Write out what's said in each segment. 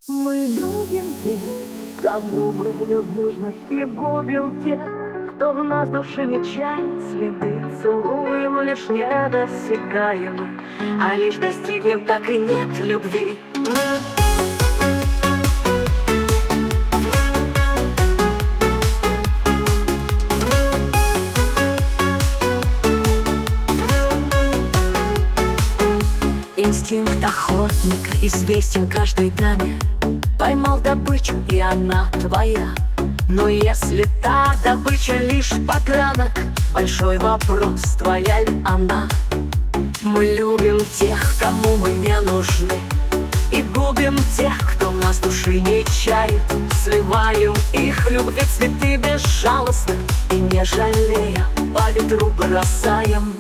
Мы любим тех, кому мы в нужно, и губим тех, кто в нас души не чает. Следы целуем лишь недосягаемы, а лишь достигнем, так и нет любви. Инстинкт охотника известен каждой даме. Поймал добычу, и она твоя. Но если та добыча лишь подранок, большой вопрос, твоя ли она? Мы любим тех, кому мы не нужны, и губим тех, кто в нас души не чает. Сливаем их любви цветы безжалостно, и не жалея по ветру бросаем.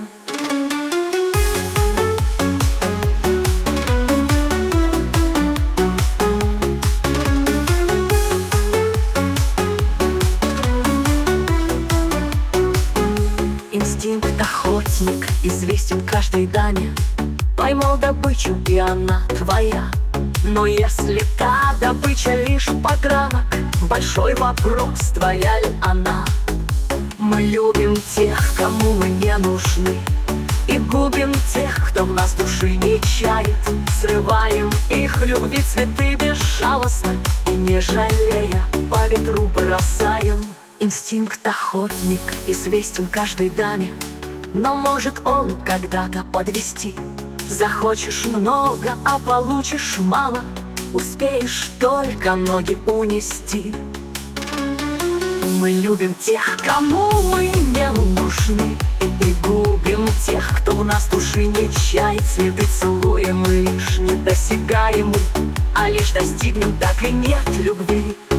Инстинкт охотник известен каждой даме. Поймал добычу, и она твоя. Но если та добыча лишь подранок, большой вопрос, твоя ли она? Мы любим тех, кому мы не нужны, и губим тех, кто в нас души не чает. Срываем их любви цветы безжалостно, и не жалея по ветру бросаем. Инстинкт охотник известен каждой даме, но может он когда-то подвести. Захочешь много, а получишь мало, успеешь только ноги унести. Мы любим тех, кому мы не нужны, и губим тех, кто в нас души не чает. Следы целуем лишь недосягаемы, а лишь достигнем, так и нет любви.